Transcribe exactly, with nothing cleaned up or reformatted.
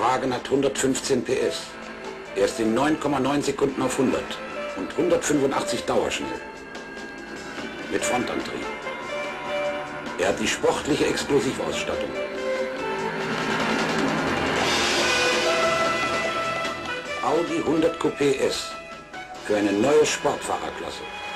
Wagen hat hundertfünfzehn P S. Er ist in neun Komma neun Sekunden auf hundert und hundertfünfundachtzig dauerschnell. Mit Frontantrieb. Er hat die sportliche Explosivausstattung. Audi hundert Coupé S für eine neue Sportfahrerklasse.